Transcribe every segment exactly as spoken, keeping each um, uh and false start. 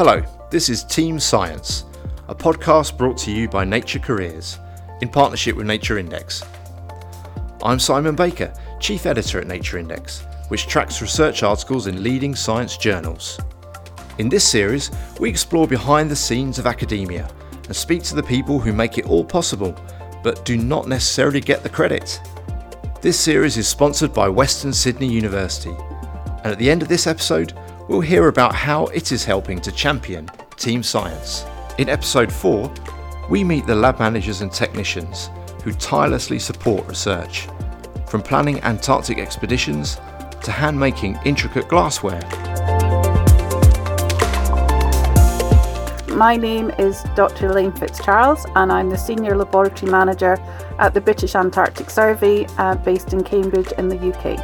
Hello, this is Team Science, a podcast brought to you by Nature Careers, in partnership with Nature Index. I'm Simon Baker, Chief Editor at Nature Index, which tracks research articles in leading science journals. In this series, we explore behind the scenes of academia and speak to the people who make it all possible, but do not necessarily get the credit. This series is sponsored by Western Sydney University, and at the end of this episode, we'll hear about how it is helping to champion Team Science. In episode four, we meet the lab managers and technicians who tirelessly support research, from planning Antarctic expeditions to hand-making intricate glassware. My name is Doctor Elaine Fitzcharles and I'm the Senior Laboratory Manager at the British Antarctic Survey uh, based in Cambridge in the U K.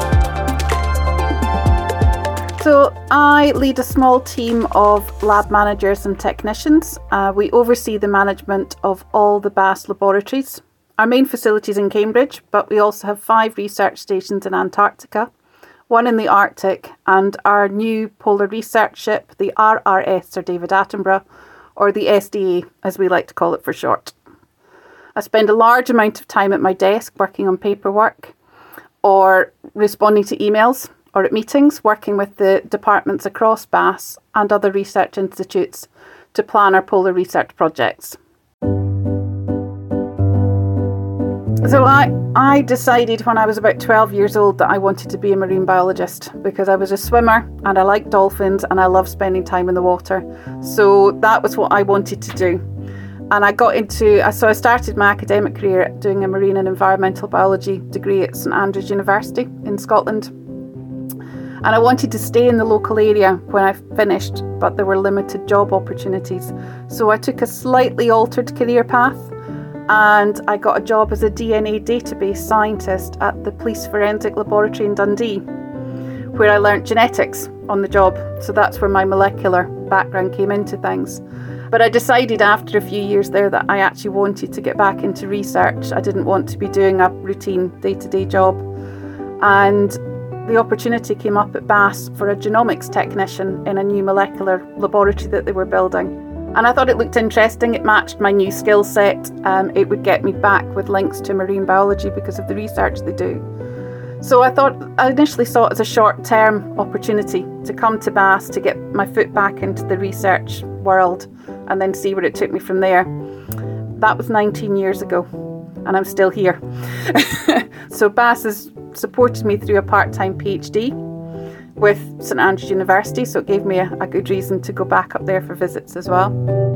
So I lead a small team of lab managers and technicians. Uh, we oversee the management of all the B A S laboratories. Our main facility is in Cambridge, but we also have five research stations in Antarctica, one in the Arctic, and our new polar research ship, the R R S Sir David Attenborough, or the S D A, as we like to call it for short. I spend a large amount of time at my desk working on paperwork, or responding to emails, or at meetings, working with the departments across B A S and other research institutes to plan our polar research projects. So I, I decided when I was about twelve years old that I wanted to be a marine biologist because I was a swimmer and I like dolphins and I love spending time in the water. So that was what I wanted to do. And I got into, so I started my academic career doing a marine and environmental biology degree at St Andrews University in Scotland. And I wanted to stay in the local area when I finished, but there were limited job opportunities. So I took a slightly altered career path. And I got a job as a D N A database scientist at the Police Forensic Laboratory in Dundee, where I learnt genetics on the job. So that's where my molecular background came into things. But I decided after a few years there that I actually wanted to get back into research. I didn't want to be doing a routine day-to-day job. And the opportunity came up at B A S for a genomics technician in a new molecular laboratory that they were building. And I thought it looked interesting, it matched my new skill set, um, it would get me back with links to marine biology because of the research they do. So I thought, I initially saw it as a short-term opportunity to come to B A S to get my foot back into the research world and then see where it took me from there. That was nineteen years ago and I'm still here. So B A S has supported me through a part-time PhD with St Andrews University, so it gave me a, a good reason to go back up there for visits as well.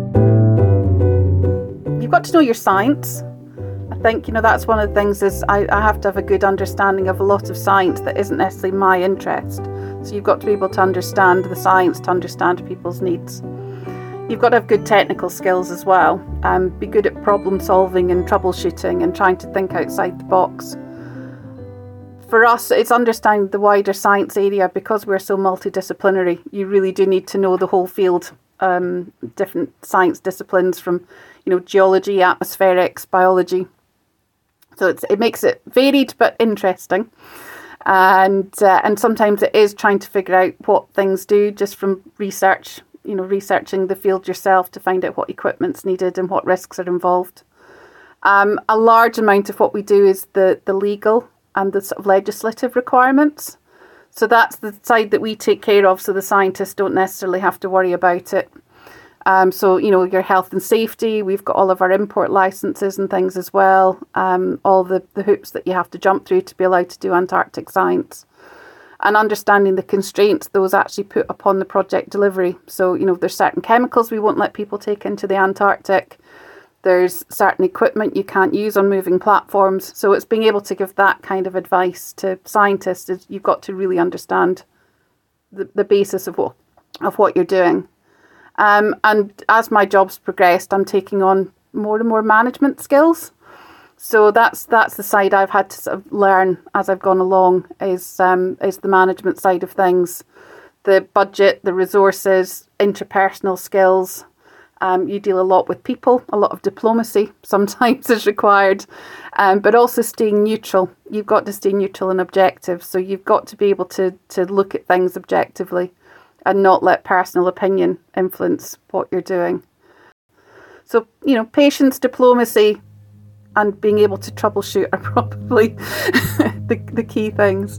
You've got to know your science. I think, you know, that's one of the things is I, I have to have a good understanding of a lot of science that isn't necessarily my interest. So you've got to be able to understand the science to understand people's needs. You've got to have good technical skills as well, and um, be good at problem solving and troubleshooting and trying to think outside the box. For us, it's understanding the wider science area because we're so multidisciplinary. You really do need to know the whole field, um, different science disciplines from, you know, geology, atmospherics, biology. So it's, it makes it varied but interesting. And uh, and sometimes it is trying to figure out what things do just from research, you know, researching the field yourself to find out what equipment's needed and what risks are involved. Um, a large amount of what we do is the, the legal and the sort of legislative requirements. So that's the side that we take care of, so the scientists don't necessarily have to worry about it. Um, so, you know, your health and safety, we've got all of our import licenses and things as well, um, all the, the hoops that you have to jump through to be allowed to do Antarctic science. And understanding the constraints those actually put upon the project delivery. So, you know, there's certain chemicals we won't let people take into the Antarctic. There's certain equipment you can't use on moving platforms. So it's being able to give that kind of advice to scientists. Is you've got to really understand the, the basis of what, of what you're doing. Um, and as my job's progressed, I'm taking on more and more management skills. So that's that's the side I've had to sort of learn as I've gone along, is um, is the management side of things. The budget, the resources, interpersonal skills. Um, you deal a lot with people, a lot of diplomacy sometimes is required, um, but also staying neutral. You've got to stay neutral and objective. So you've got to be able to to look at things objectively and not let personal opinion influence what you're doing. So, you know, patience, diplomacy, and being able to troubleshoot are probably the, the key things.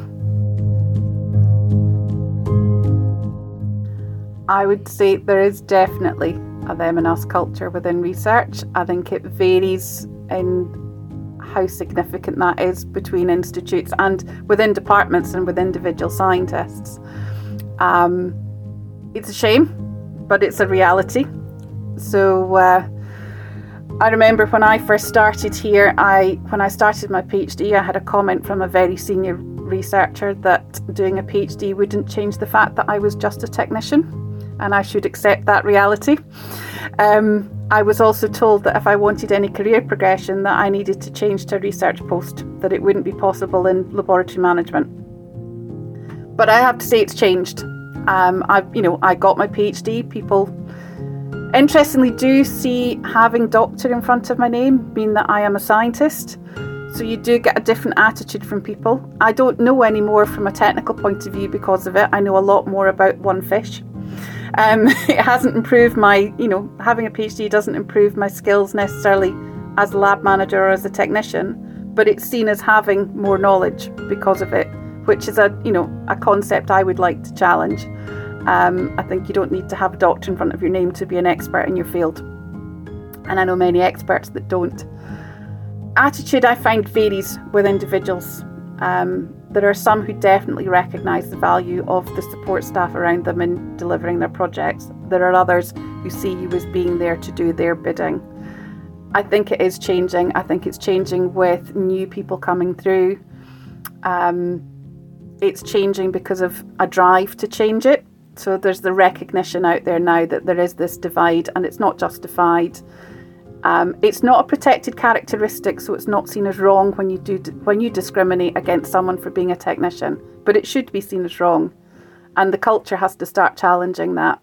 I would say there is definitely a them and us culture within research. I think it varies in how significant that is between institutes and within departments and with individual scientists. Um, it's a shame, but it's a reality. So uh, I remember when I first started here, I when I started my PhD, I had a comment from a very senior researcher that doing a PhD wouldn't change the fact that I was just a technician, and I should accept that reality. Um, I was also told that if I wanted any career progression, that I needed to change to a research post, that it wouldn't be possible in laboratory management. But I have to say it's changed. Um, I, you know, I got my PhD. People, interestingly, do see having doctor in front of my name mean that I am a scientist. So you do get a different attitude from people. I don't know any more from a technical point of view because of it. I know a lot more about one fish. Um, it hasn't improved my, you know, having a PhD doesn't improve my skills necessarily as a lab manager or as a technician, but it's seen as having more knowledge because of it, which is a, you know, a concept I would like to challenge. Um, I think you don't need to have a doctor in front of your name to be an expert in your field. And I know many experts that don't. Attitude, I find, varies with individuals. Um, there are some who definitely recognise the value of the support staff around them in delivering their projects. There are others who see you as being there to do their bidding. I think it is changing. I think it's changing with new people coming through. Um, it's changing because of a drive to change it. So there's the recognition out there now that there is this divide and it's not justified. Um, it's not a protected characteristic, so it's not seen as wrong when you do when you discriminate against someone for being a technician, but it should be seen as wrong, and the culture has to start challenging that.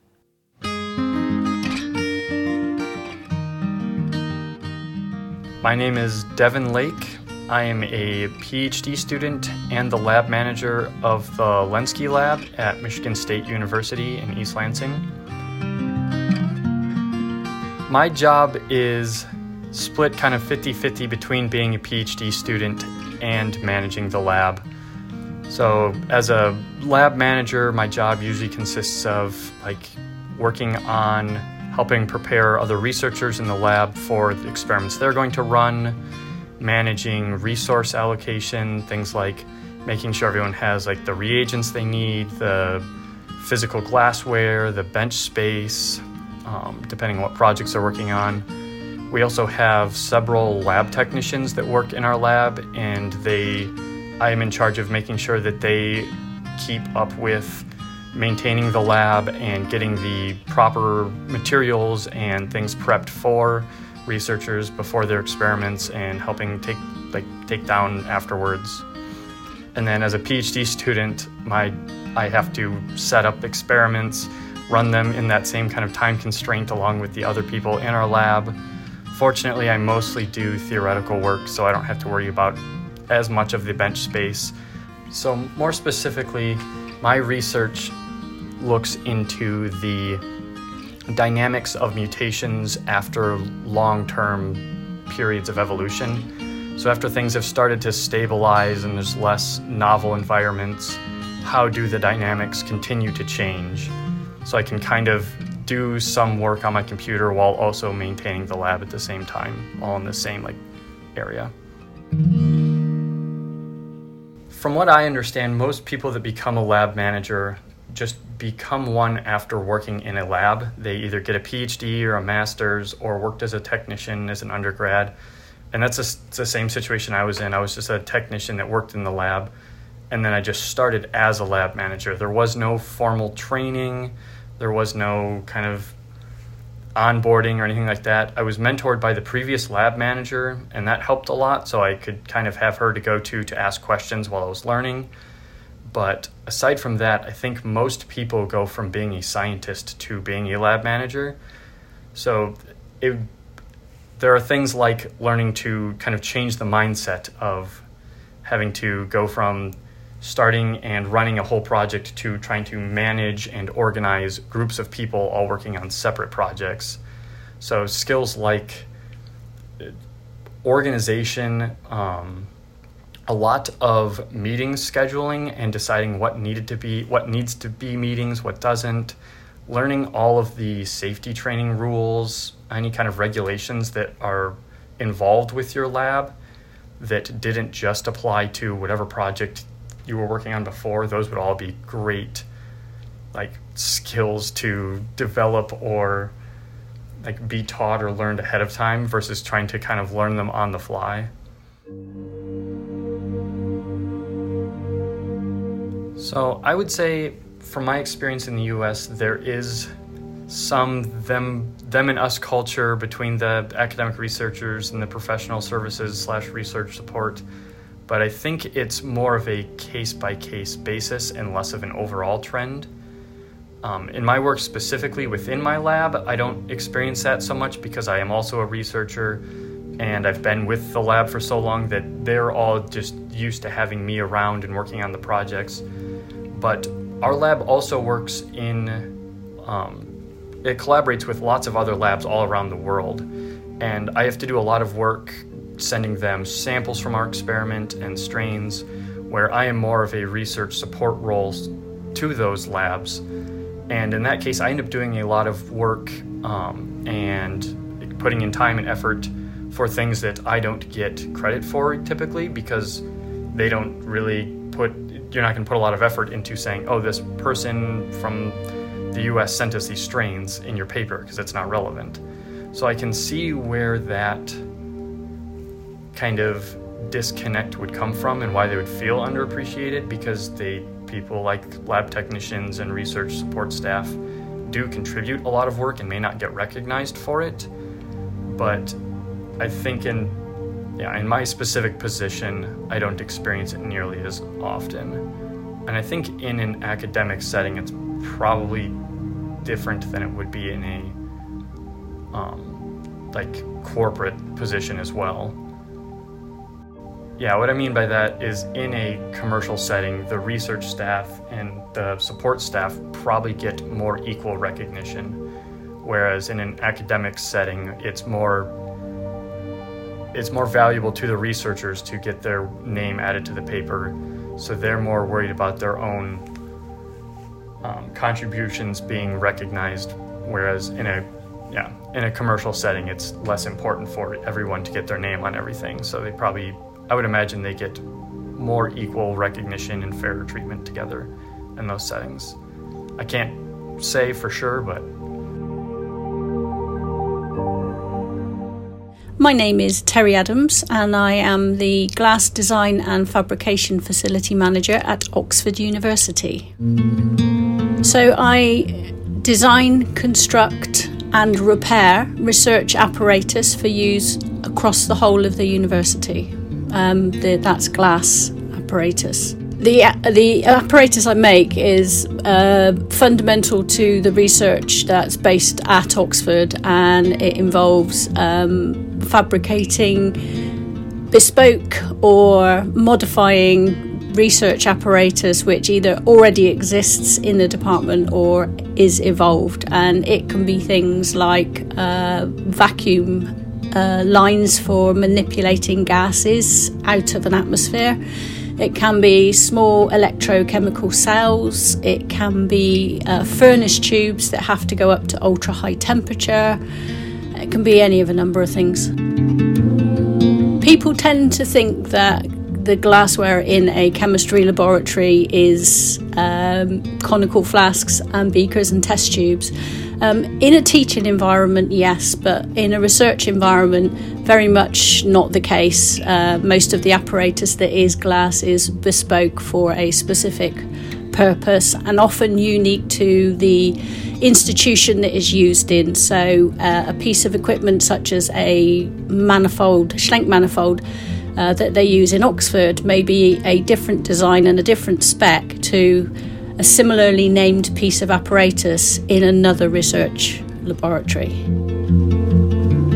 My name is Devin Lake. I am a PhD student and the lab manager of the Lenski Lab at Michigan State University in East Lansing. My job is split kind of fifty-fifty between being a PhD student and managing the lab. So as a lab manager, my job usually consists of like working on helping prepare other researchers in the lab for the experiments they're going to run, managing resource allocation, things like making sure everyone has like the reagents they need, the physical glassware, the bench space, Um, depending on what projects they're working on. We also have several lab technicians that work in our lab, and they, I am in charge of making sure that they keep up with maintaining the lab and getting the proper materials and things prepped for researchers before their experiments and helping take like take down afterwards. And then as a PhD student, my I have to set up experiments, run them in that same kind of time constraint along with the other people in our lab. Fortunately, I mostly do theoretical work, so I don't have to worry about as much of the bench space. So more specifically, my research looks into the dynamics of mutations after long-term periods of evolution. So after things have started to stabilize and there's less novel environments, how do the dynamics continue to change? So I can kind of do some work on my computer while also maintaining the lab at the same time, all in the same like area. From what I understand, most people that become a lab manager just become one after working in a lab. They either get a PhD or a master's or worked as a technician as an undergrad. And that's a, it's the same situation I was in. I was just a technician that worked in the lab. And then I just started as a lab manager. There was no formal training. There was no kind of onboarding or anything like that. I was mentored by the previous lab manager, and that helped a lot. So I could kind of have her to go to to ask questions while I was learning. But aside from that, I think most people go from being a scientist to being a lab manager. So it, there are things like learning to kind of change the mindset of having to go from starting and running a whole project to trying to manage and organize groups of people all working on separate projects. So skills like organization, um, a lot of meeting scheduling and deciding what needed to be, what needs to be meetings, what doesn't, learning all of the safety training rules, any kind of regulations that are involved with your lab that didn't just apply to whatever project you were working on before. Those would all be great like skills to develop or like be taught or learned ahead of time versus trying to kind of learn them on the fly. So I would say from my experience in the U S, there is some them them and us culture between the academic researchers and the professional services slash research support. But I think it's more of a case-by-case basis and less of an overall trend. Um, in my work specifically within my lab, I don't experience that so much because I am also a researcher and I've been with the lab for so long that they're all just used to having me around and working on the projects. But our lab also works in, um, it collaborates with lots of other labs all around the world. And I have to do a lot of work sending them samples from our experiment and strains, where I am more of a research support role to those labs. And in that case, I end up doing a lot of work um, and putting in time and effort for things that I don't get credit for typically, because they don't really put, you're not going to put a lot of effort into saying, oh, this person from the U S sent us these strains in your paper, because it's not relevant. So I can see where that kind of disconnect would come from and why they would feel underappreciated, because they people like lab technicians and research support staff do contribute a lot of work and may not get recognized for it. But I think in yeah, in my specific position, I don't experience it nearly as often. And I think in an academic setting, it's probably different than it would be in a um, like corporate position as well. Yeah, what I mean by that is in a commercial setting, the research staff and the support staff probably get more equal recognition, whereas in an academic setting, it's more it's more valuable to the researchers to get their name added to the paper, so they're more worried about their own um, contributions being recognized, whereas in a yeah in a commercial setting, it's less important for everyone to get their name on everything, so they probably I would imagine they get more equal recognition and fairer treatment together in those settings. I can't say for sure, but... My name is Terry Adams and I am the Glass Design and Fabrication Facility Manager at Oxford University. So I design, construct and repair research apparatus for use across the whole of the university. Um, the, that's glass apparatus. The the apparatus I make is uh, fundamental to the research that's based at Oxford, and it involves um, fabricating bespoke or modifying research apparatus which either already exists in the department or is evolved, and it can be things like uh, vacuum Uh, lines for manipulating gases out of an atmosphere. It can be small electrochemical cells. It can be uh, furnace tubes that have to go up to ultra high temperature. It can be any of a number of things. People tend to think that the glassware in a chemistry laboratory is um, conical flasks and beakers and test tubes. Um, in a teaching environment, yes, but in a research environment, very much not the case. Uh, most of the apparatus that is glass is bespoke for a specific purpose and often unique to the institution that is used in. So uh, a piece of equipment such as a manifold, Schlenk manifold, uh, that they use in Oxford may be a different design and a different spec to a similarly named piece of apparatus in another research laboratory.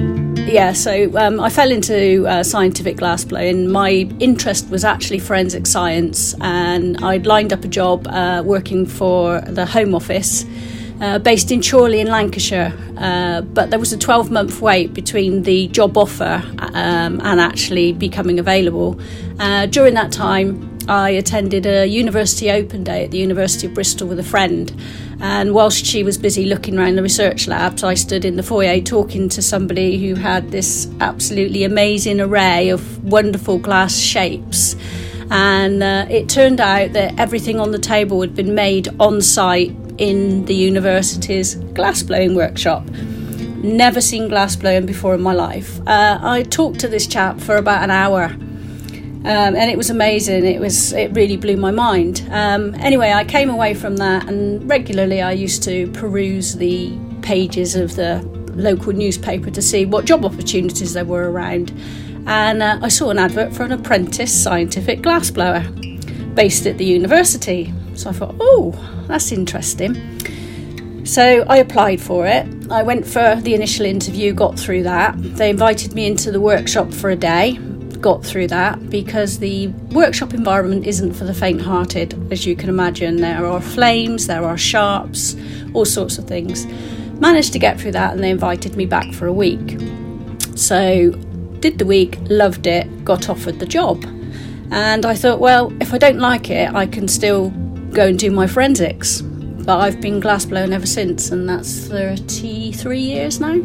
Yeah, so um, I fell into uh, scientific glassblowing. My interest was actually forensic science, and I'd lined up a job uh, working for the Home Office uh, based in Chorley in Lancashire. Uh, but there was a twelve-month wait between the job offer um, and actually becoming available. Uh, during that time, I attended a university open day at the University of Bristol with a friend. And whilst she was busy looking around the research labs, I stood in the foyer talking to somebody who had this absolutely amazing array of wonderful glass shapes. And uh, it turned out that everything on the table had been made on site in the university's glassblowing workshop. Never seen glassblowing before in my life. Uh, I talked to this chap for about an hour. Um, and it was amazing. It was. It really blew my mind. Um, anyway, I came away from that, and regularly I used to peruse the pages of the local newspaper to see what job opportunities there were around. And uh, I saw an advert for an apprentice scientific glassblower based at the university. So I thought, oh, that's interesting. So I applied for it. I went for the initial interview, got through that. They invited me into the workshop for a day. Got through that because the workshop environment isn't for the faint-hearted, as you can imagine. There are flames, there are sharps, all sorts of things. Managed to get through that, and they invited me back for a week. So did the week, loved it, got offered the job. And I thought, well, if I don't like it, I can still go and do my forensics. But I've been glassblown ever since, and that's thirty-three years now.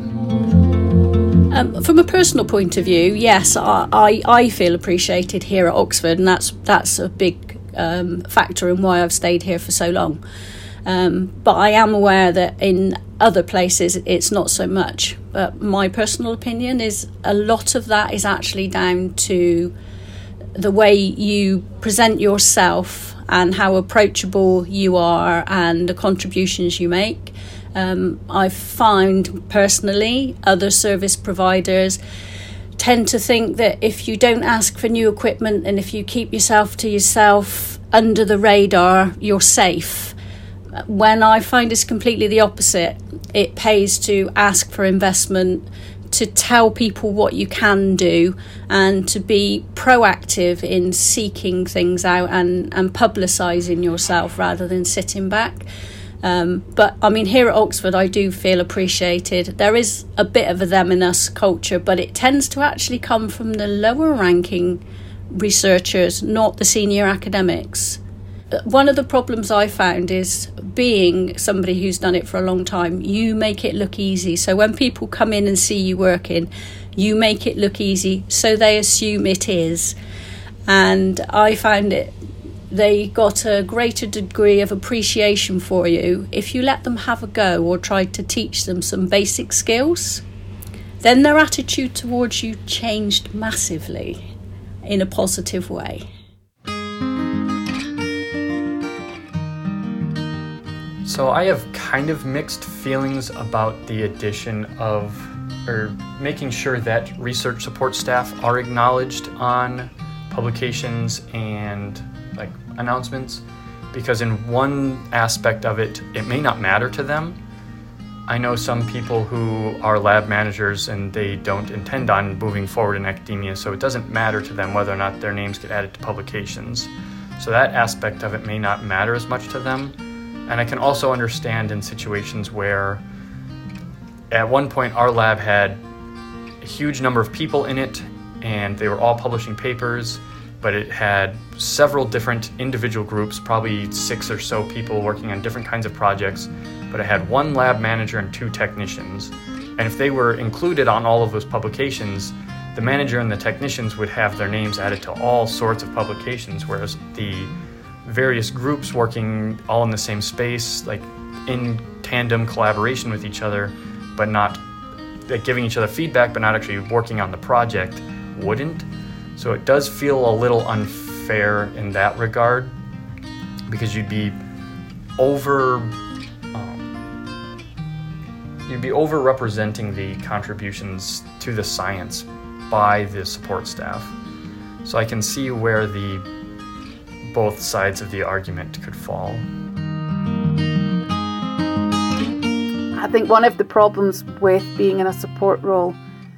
Um, from a personal point of view, yes, I, I, I feel appreciated here at Oxford, and that's that's a big um, factor in why I've stayed here for so long. Um, but I am aware that in other places it's not so much. But my personal opinion is a lot of that is actually down to the way you present yourself and how approachable you are and the contributions you make. Um, I've found personally other service providers tend to think that if you don't ask for new equipment and if you keep yourself to yourself under the radar, you're safe. When I find it's completely the opposite. It pays to ask for investment, to tell people what you can do, and to be proactive in seeking things out and, and publicising yourself rather than sitting back. Um, but I mean, here at Oxford, I do feel appreciated. There is a bit of a them and us culture, but it tends to actually come from the lower ranking researchers, not the senior academics. One of the problems I found is being somebody who's done it for a long time, you make it look easy. So when people come in and see you working, you make it look easy, so they assume it is. And I found it they got a greater degree of appreciation for you if you let them have a go or tried to teach them some basic skills. Then their attitude towards you changed massively in a positive way. So I have kind of mixed feelings about the addition of, or making sure that research support staff are acknowledged on publications and like announcements, because in one aspect of it, it may not matter to them. I know some people who are lab managers and they don't intend on moving forward in academia, so it doesn't matter to them whether or not their names get added to publications. So that aspect of it may not matter as much to them. And I can also understand in situations where at one point our lab had a huge number of people in it and they were all publishing papers, but it had several different individual groups, probably six or so people working on different kinds of projects, but it had one lab manager and two technicians. And if they were included on all of those publications, the manager and the technicians would have their names added to all sorts of publications, whereas the various groups working all in the same space, like in tandem collaboration with each other, but not like giving each other feedback, but not actually working on the project, wouldn't. So it does feel a little unfair in that regard, because you'd be over um, you'd be over representing the contributions to the science by the support staff. So I can see where the both sides of the argument could fall. I think one of the problems with being in a support role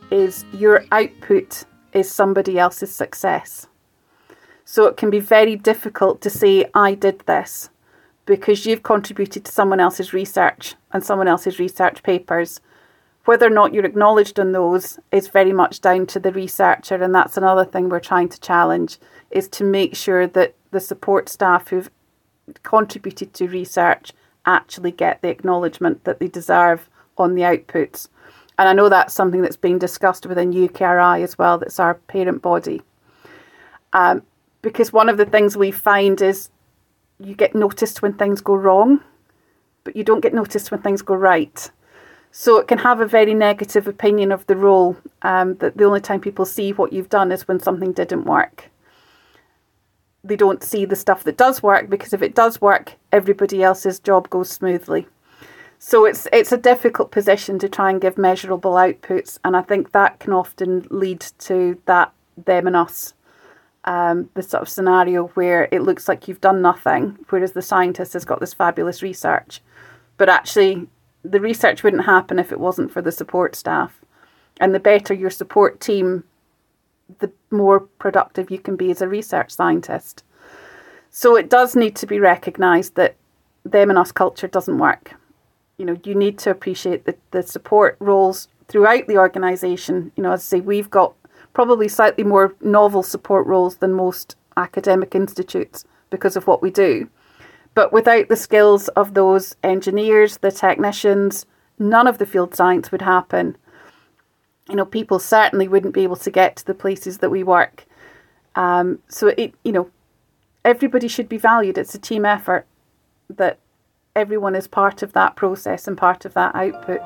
is your output is somebody else's success. So it can be very difficult to say, I did this, because you've contributed to someone else's research and someone else's research papers. Whether or not you're acknowledged on those is very much down to the researcher, and that's another thing we're trying to challenge, is to make sure that the support staff who've contributed to research actually get the acknowledgement that they deserve on the outputs. And I know that's something that's being discussed within U K R I as well, that's our parent body. Um, because one of the things we find is you get noticed when things go wrong, but you don't get noticed when things go right. So it can have a very negative opinion of the role, um, that the only time people see what you've done is when something didn't work. They don't see the stuff that does work, because if it does work, everybody else's job goes smoothly. So it's it's a difficult position to try and give measurable outputs, and I think that can often lead to that them and us, um, the sort of scenario where it looks like you've done nothing, whereas the scientist has got this fabulous research. But actually, the research wouldn't happen if it wasn't for the support staff. And the better your support team, the more productive you can be as a research scientist. So it does need to be recognised that them and us culture doesn't work. You know, you need to appreciate the, the support roles throughout the organisation. You know, as I say, we've got probably slightly more novel support roles than most academic institutes because of what we do. But without the skills of those engineers, the technicians, none of the field science would happen. You know, people certainly wouldn't be able to get to the places that we work. Um, so, it, you know, everybody should be valued. It's a team effort, that everyone is part of that process and part of that output.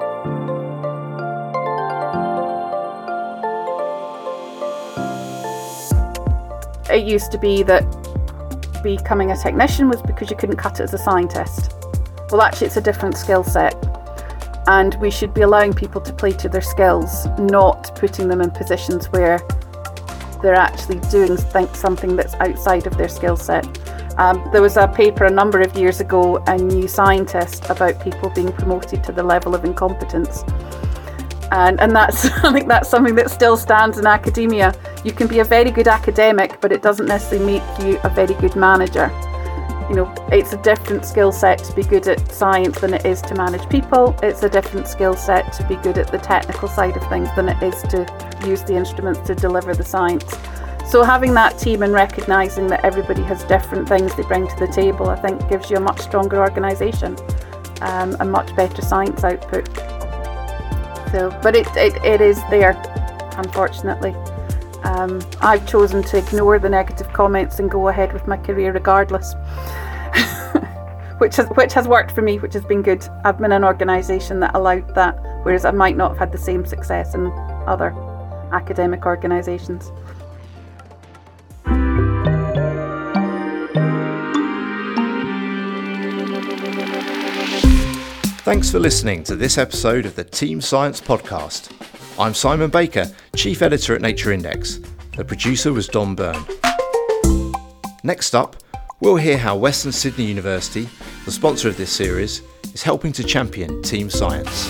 It used to be that becoming a technician was because you couldn't cut it as a scientist. Well, actually, it's a different skill set, and we should be allowing people to play to their skills, not putting them in positions where they're actually doing think something that's outside of their skill set. Um, there was a paper a number of years ago, a New Scientist, about people being promoted to the level of incompetence. And, and that's, I think that's something that still stands in academia. You can be a very good academic, but it doesn't necessarily make you a very good manager. You know, it's a different skill set to be good at science than it is to manage people. It's a different skill set to be good at the technical side of things than it is to use the instruments to deliver the science. So having that team and recognising that everybody has different things they bring to the table, I think gives you a much stronger organisation, um, and much better science output. So, but it, it, it is there, unfortunately. Um, I've chosen to ignore the negative comments and go ahead with my career regardless, which has which has worked for me, which has been good. I've been in an organisation that allowed that, whereas I might not have had the same success in other academic organisations. Thanks for listening to this episode of the Team Science Podcast. I'm Simon Baker, Chief Editor at Nature Index. The producer was Don Byrne. Next up, we'll hear how Western Sydney University, the sponsor of this series, is helping to champion team science.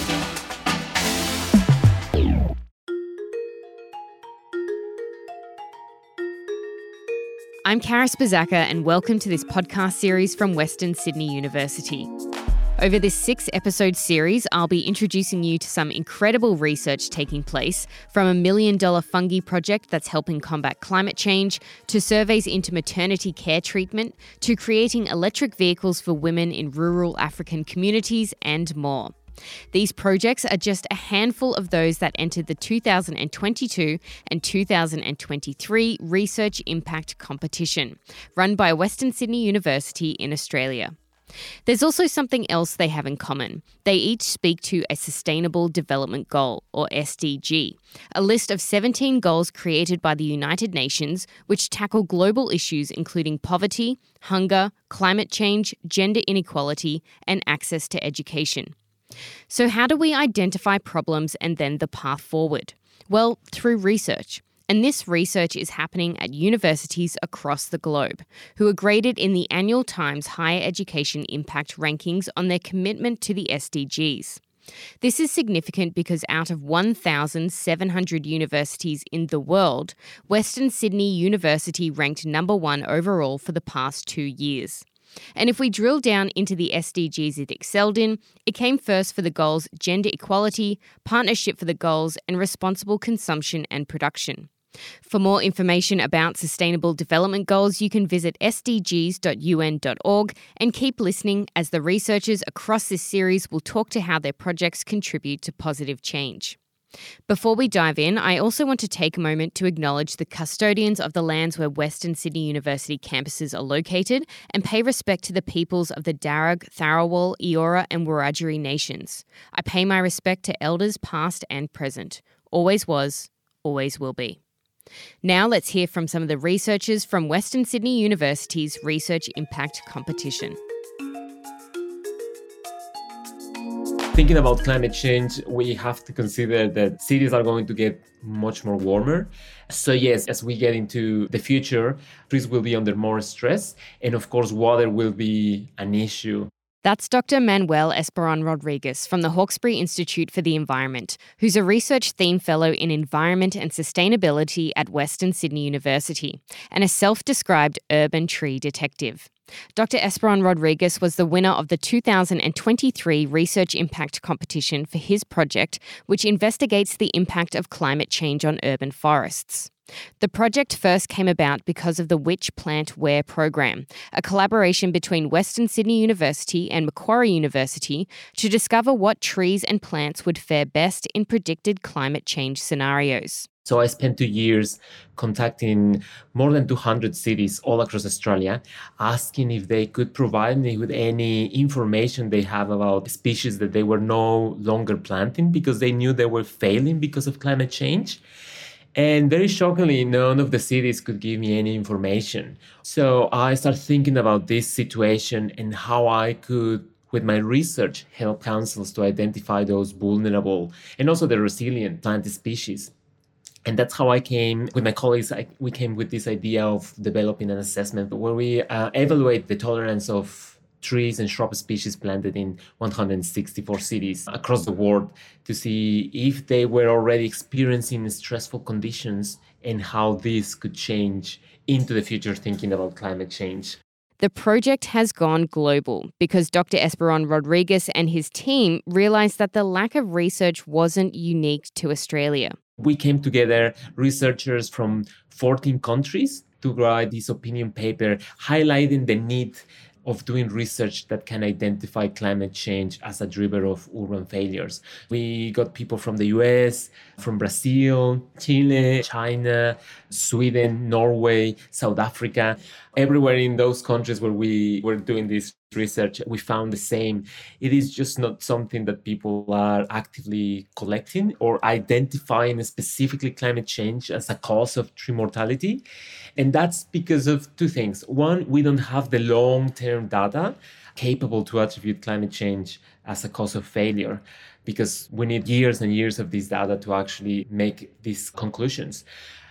I'm Karis Bazaka, and welcome to this podcast series from Western Sydney University. Over this six-episode series, I'll be introducing you to some incredible research taking place, from a million-dollar fungi project that's helping combat climate change, to surveys into maternity care treatment, to creating electric vehicles for women in rural African communities, and more. These projects are just a handful of those that entered the two thousand twenty-two and two thousand twenty-three Research Impact Competition, run by Western Sydney University in Australia. There's also something else they have in common. They each speak to a Sustainable Development Goal, or S D G, a list of seventeen goals created by the United Nations which tackle global issues including poverty, hunger, climate change, gender inequality, and access to education. So how do we identify problems and then the path forward? Well, through research. And this research is happening at universities across the globe, who are graded in the annual Times Higher Education Impact Rankings on their commitment to the S D Gs. This is significant because out of one thousand seven hundred universities in the world, Western Sydney University ranked number one overall for the past two years. And if we drill down into the S D Gs it excelled in, it came first for the goals gender equality, partnership for the goals, and responsible consumption and production. For more information about Sustainable Development Goals, you can visit s d gs dot u n dot org and keep listening as the researchers across this series will talk to how their projects contribute to positive change. Before we dive in, I also want to take a moment to acknowledge the custodians of the lands where Western Sydney University campuses are located and pay respect to the peoples of the Darug, Tharawal, Eora and Wiradjuri nations. I pay my respect to elders past and present. Always was, always will be. Now let's hear from some of the researchers from Western Sydney University's Research Impact Competition. Thinking about climate change, we have to consider that cities are going to get much more warmer. So yes, as we get into the future, trees will be under more stress. And of course, water will be an issue. That's Doctor Manuel Esperon Rodriguez from the Hawkesbury Institute for the Environment, who's a Research Theme Fellow in Environment and Sustainability at Western Sydney University and a self-described urban tree detective. Doctor Esperon Rodriguez was the winner of the two thousand twenty-three Research Impact Competition for his project, which investigates the impact of climate change on urban forests. The project first came about because of the Which Plant Where program, a collaboration between Western Sydney University and Macquarie University to discover what trees and plants would fare best in predicted climate change scenarios. So I spent two years contacting more than two hundred cities all across Australia, asking if they could provide me with any information they have about species that they were no longer planting because they knew they were failing because of climate change. And very shockingly, none of the cities could give me any information. So I started thinking about this situation and how I could, with my research, help councils to identify those vulnerable and also the resilient plant species. And that's how I came, with my colleagues, I, we came with this idea of developing an assessment where we uh, evaluate the tolerance of trees and shrub species planted in one hundred sixty-four cities across the world to see if they were already experiencing stressful conditions and how this could change into the future thinking about climate change. The project has gone global because Doctor Esperon Rodriguez and his team realised that the lack of research wasn't unique to Australia. We came together, researchers from fourteen countries, to write this opinion paper highlighting the need of doing research that can identify climate change as a driver of urban failures. We got people from the U S, from Brazil, Chile, China, Sweden, Norway, South Africa. Everywhere in those countries where we were doing this research, we found the same. It is just not something that people are actively collecting or identifying specifically climate change as a cause of tree mortality. And that's because of two things. One, we don't have the long-term data capable to attribute climate change as a cause of failure, because we need years and years of this data to actually make these conclusions.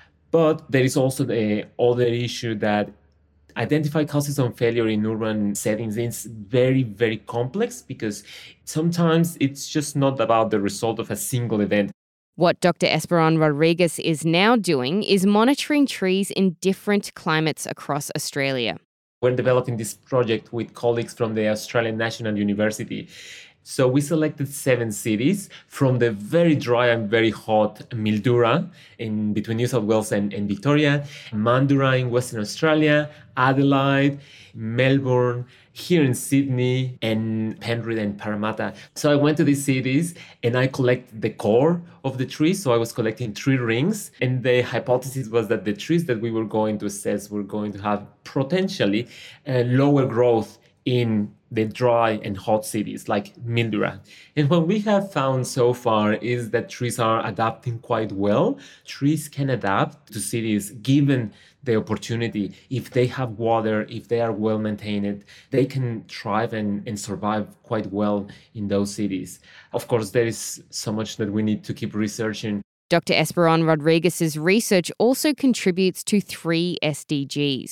But there is also the other issue that identify causes of failure in urban settings is very, very complex because sometimes it's just not about the result of a single event. What Doctor Esperon Rodriguez is now doing is monitoring trees in different climates across Australia. We're developing this project with colleagues from the Australian National University. So we selected seven cities from the very dry and very hot Mildura in between New South Wales and, and Victoria, Mandurah in Western Australia, Adelaide, Melbourne, here in Sydney, and Penrith and Parramatta. So I went to these cities and I collected the core of the trees. So I was collecting tree rings. And the hypothesis was that the trees that we were going to assess were going to have potentially uh, lower growth in the dry and hot cities like Mildura. And what we have found so far is that trees are adapting quite well. Trees can adapt to cities given the opportunity. If they have water, if they are well maintained, they can thrive and, and survive quite well in those cities. Of course, there is so much that we need to keep researching. Doctor Esperon Rodriguez's research also contributes to three S D Gs.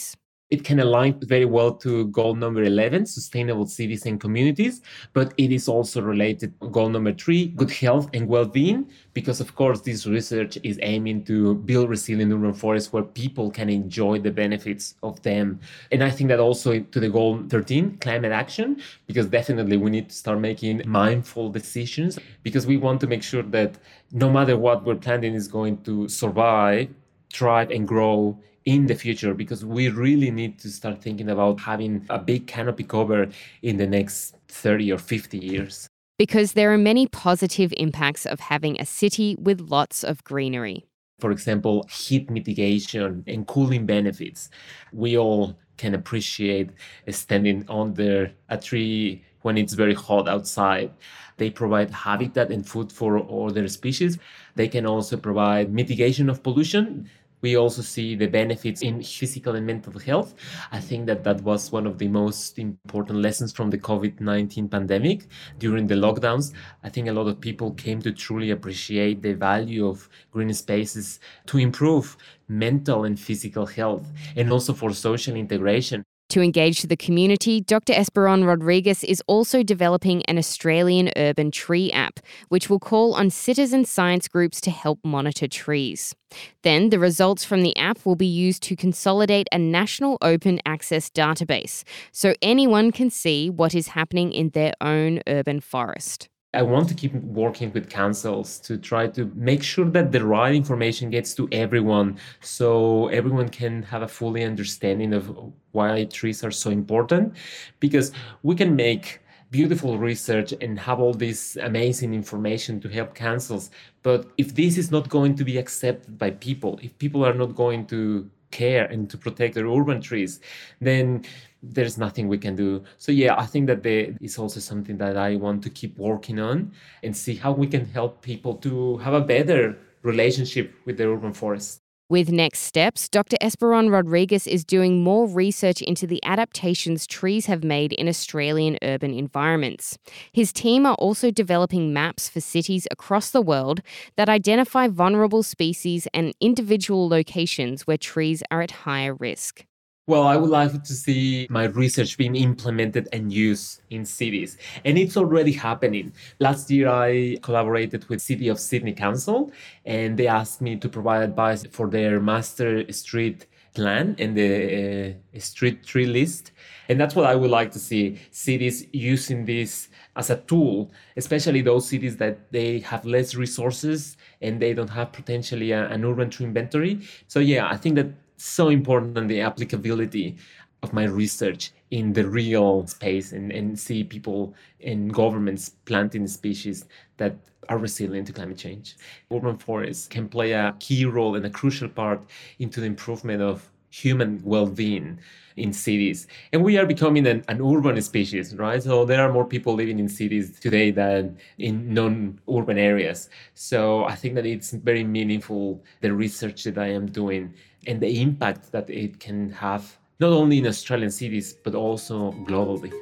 It can align very well to goal number eleven, sustainable cities and communities, but it is also related to goal number three, good health and well-being, because of course this research is aiming to build resilient urban forests where people can enjoy the benefits of them. And I think that also to the goal thirteen, climate action, because definitely we need to start making mindful decisions, because we want to make sure that no matter what we're planting is going to survive, thrive and grow in the future, because we really need to start thinking about having a big canopy cover in the next thirty or fifty years. Because there are many positive impacts of having a city with lots of greenery. For example, heat mitigation and cooling benefits. We all can appreciate standing under a tree when it's very hot outside. They provide habitat and food for other species. They can also provide mitigation of pollution. We also see the benefits in physical and mental health. I think that that was one of the most important lessons from the COVID nineteen pandemic. During the lockdowns, I think a lot of people came to truly appreciate the value of green spaces to improve mental and physical health, and also for social integration. To engage the community, Doctor Esperon Rodriguez is also developing an Australian urban tree app, which will call on citizen science groups to help monitor trees. Then the results from the app will be used to consolidate a national open access database, so anyone can see what is happening in their own urban forest. I want to keep working with councils to try to make sure that the right information gets to everyone, so everyone can have a fully understanding of why trees are so important, because we can make beautiful research and have all this amazing information to help councils. But if this is not going to be accepted by people, if people are not going to care and to protect their urban trees, then there's nothing we can do. So yeah, I think that there is also something that I want to keep working on and see how we can help people to have a better relationship with the urban forest. With Next Steps, Doctor Esperon Rodriguez is doing more research into the adaptations trees have made in Australian urban environments. His team are also developing maps for cities across the world that identify vulnerable species and individual locations where trees are at higher risk. Well, I would like to see my research being implemented and used in cities. And it's already happening. Last year, I collaborated with City of Sydney Council, and they asked me to provide advice for their master street plan and the uh, street tree list. And that's what I would like to see, cities using this as a tool, especially those cities that they have less resources and they don't have potentially a, an urban tree inventory. So yeah, I think that so important, the applicability of my research in the real space, and, and see people and governments planting species that are resilient to climate change. Urban forests can play a key role and a crucial part into the improvement of human well-being in cities. And we are becoming an, an urban species, right? So there are more people living in cities today than in non-urban areas. So I think that it's very meaningful, the research that I am doing and the impact that it can have, not only in Australian cities, but also globally.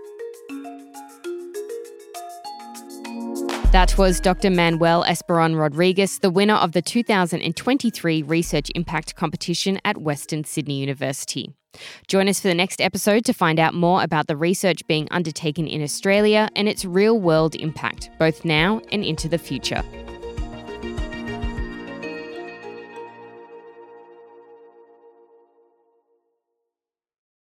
That was Doctor Manuel Esperon Rodriguez, the winner of the two thousand twenty-three Research Impact Competition at Western Sydney University. Join us for the next episode to find out more about the research being undertaken in Australia and its real-world impact, both now and into the future.